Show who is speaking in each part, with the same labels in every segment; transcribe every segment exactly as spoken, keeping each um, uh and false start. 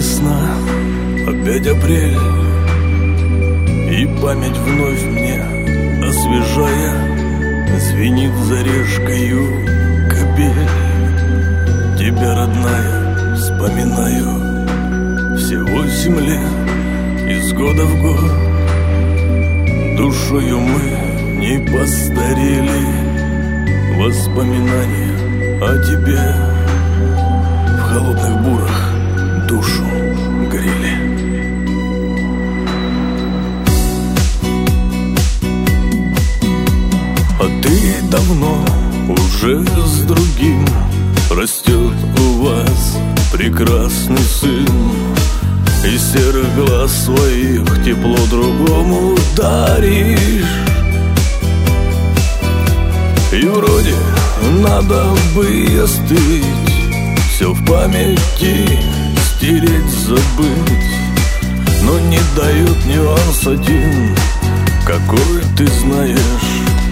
Speaker 1: весна, опять апрель, и память вновь мне освежая звенит за решкою капель. Тебя, родная, вспоминаю все восемь лет, из года в год. Душою мы не постарели, воспоминания о тебе в холодных бурах душу грели. А ты давно уже с другим, растет у вас прекрасный сын, из серых глаз своих тепло другому даришь. И вроде надо бы остыть, все в памяти стереть, забыть, но не дает нюанс один, какой ты знаешь.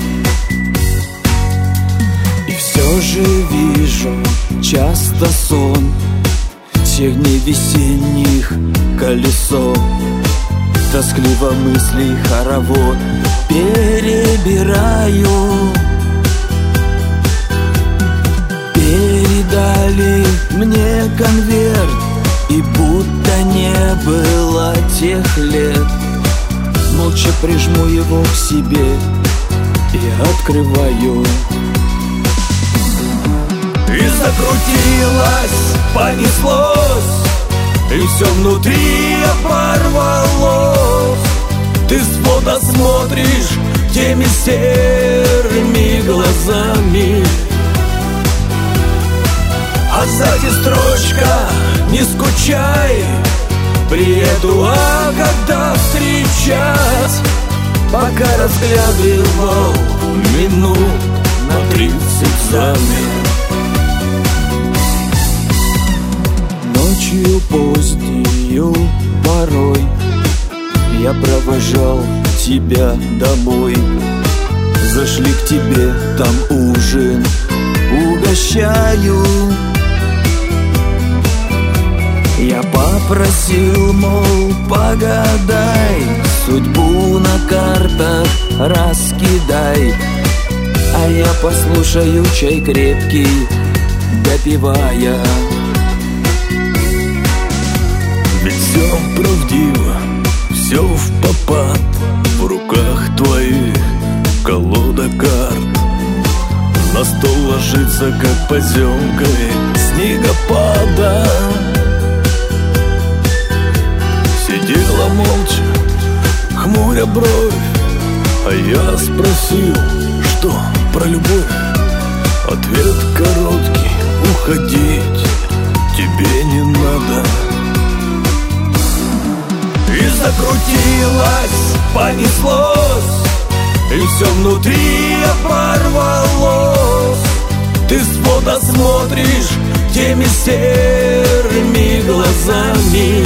Speaker 2: И все же вижу часто сон тех дней весенних колесо. Тоскливо мысли хоровод перебираю. Передали мне конверт, и будто не было тех лет. Молча прижму его к себе и открываю.
Speaker 1: И закрутилось, понеслось, и все внутри оборвалось. Ты с фото смотришь теми серыми глазами, а сзади строчка «Не скучай», приеду, а когда встречать, пока разглядывал минут на тридцать замер.
Speaker 2: Ночью позднею порой я провожал тебя домой. Зашли к тебе, там ужин угощаю. Я попросил, мол, погадай, судьбу на картах раскидай, а я послушаю чай крепкий, допивая.
Speaker 1: Ведь все правдиво, все в попад, в руках твоих колода карт. На стол ложится, как поземка снегопада. Сидела молча, хмуря бровь, а я спросил, что про любовь. Ответ короткий: уходить тебе не надо. И закрутилось, понеслось, и все внутри оборвалось. Ты с фото смотришь теми серыми глазами,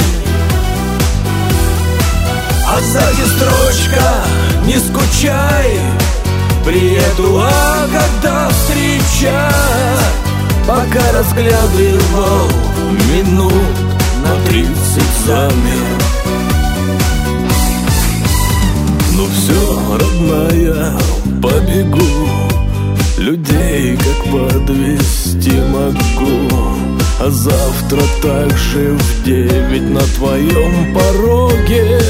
Speaker 1: а сзади строчка «Не скучай», приеду, а когда встречать, пока разглядывал минут на тридцать замер. Ну все, родная, побегу, людей как подвести могу, а завтра также в девять на твоем пороге.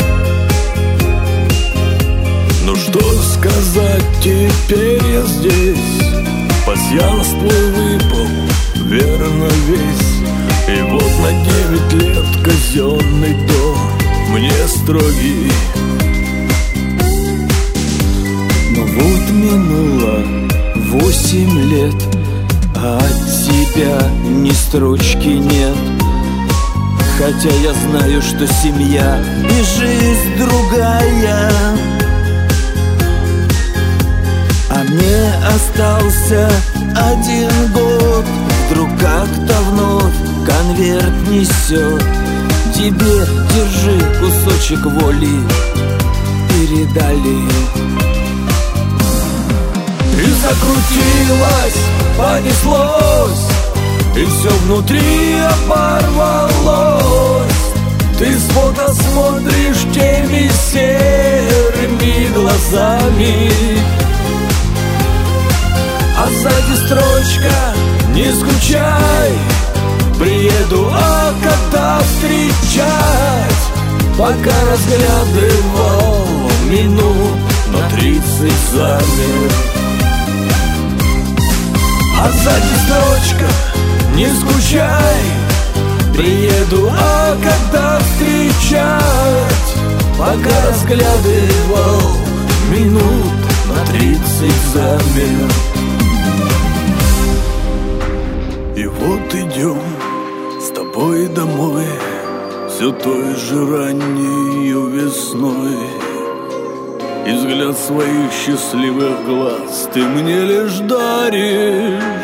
Speaker 1: Ну что сказать, теперь я здесь, пасьянс твой выпал, верно весь. И вот на девять лет казенный дом мне строгий.
Speaker 2: Но вот минуло восемь лет, а от тебя ни строчки нет. Хотя я знаю, что семья и жизнь другая, а мне остался один год. Вдруг как-то вновь конверт несет. Тебе держи кусочек воли, передали.
Speaker 1: И закрутилось, понеслось, и все внутри оборвалось. Ты с фото смотришь теми серыми глазами, а сзади строчка: не скучай, приеду, а когда встречать? Пока разглядывал минут на тридцать замер. А сзади строчка: не скучай, приеду, а когда встречать? Пока разглядывал минут на тридцать замер. И вот идем с тобой домой, все той же раннею весной, и взгляд своих счастливых глаз ты мне лишь даришь.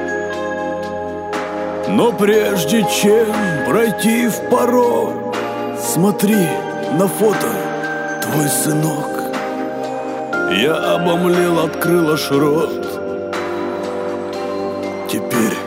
Speaker 1: Но прежде чем пройти в порог, смотри на фото, твой сынок. Я обомлел, открыл аж рот. Теперь